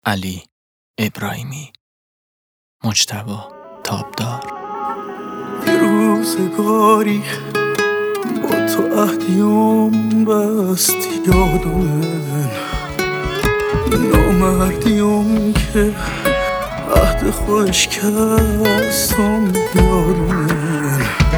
علی ابراهیمی. مجتبی تابدار. یه روزگاری با تو عهدیم بست یادم، نامردیم که عهد خوش کستم یادم،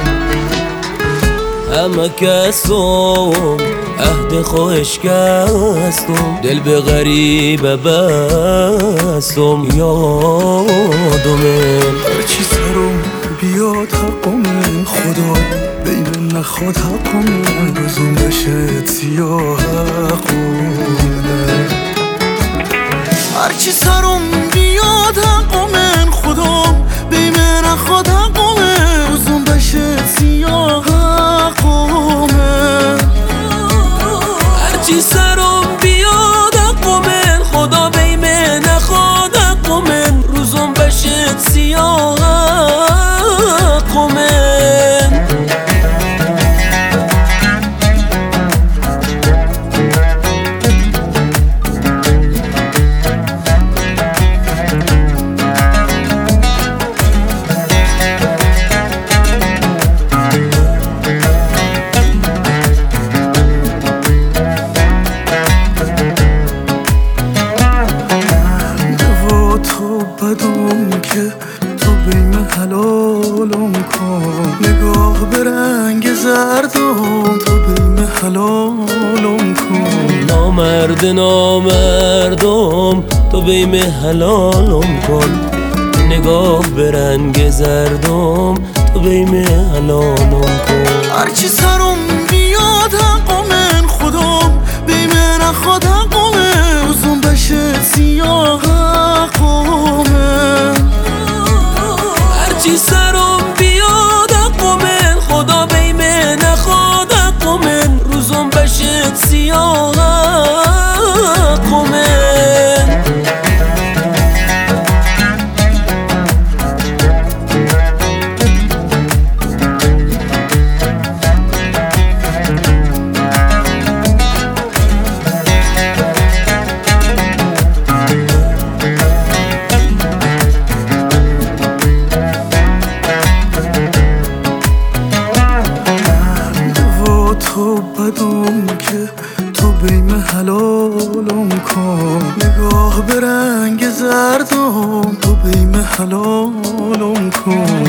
همه کسم عهد خوش کستم، دل به غریبه بستم یادمه. هرچی سرم بیاد حقم خدا، بین نخواد حقم روزم بشه سیاه حقمه. هرچی سرم بیاد حقم خدا، بین نخواد حقم روزم بشه سیاه حقمه. هرچی سرم بیاد حقم خدا، بین نخواد حقم روزم بشه سیاه حقمه. بدم که تو بیم حلالم کن، نگاه به رنگ زردم تو بیم حلالم کن. نامردم تو بیم حلالم کن، نگاه به رنگ زردم تو بیم حلالم کن. هرچی سرم بیاد حقم خدا، بیم نخواد حقم روزم بشه سیاه حقمه. هرچی سرم بیاد حقم خدا، بیم نخواد حقم روزم بشه سیاه حقمه. تو بدم که تو بیم حلالم کن، نگاه به رنگ زردم تو بیم حلالم کن.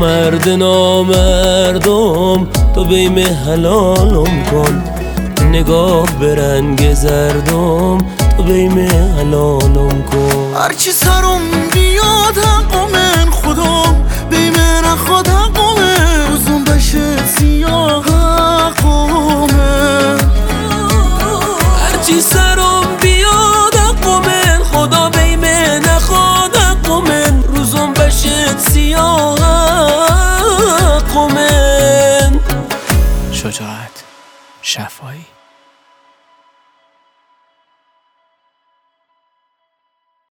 نامردم تو بیم حلالم کن، نگاه به رنگ زردم تو بیم حلالم کن. هرچی سرم بیاد حقم خدا، بیم نخواد حقم روزم بشه سیاه حقمه. هرچی سرم بیاد حقم خدا، بیم نخواد حقم روزم بشه سیاه حقمه. شجاعت شفایی.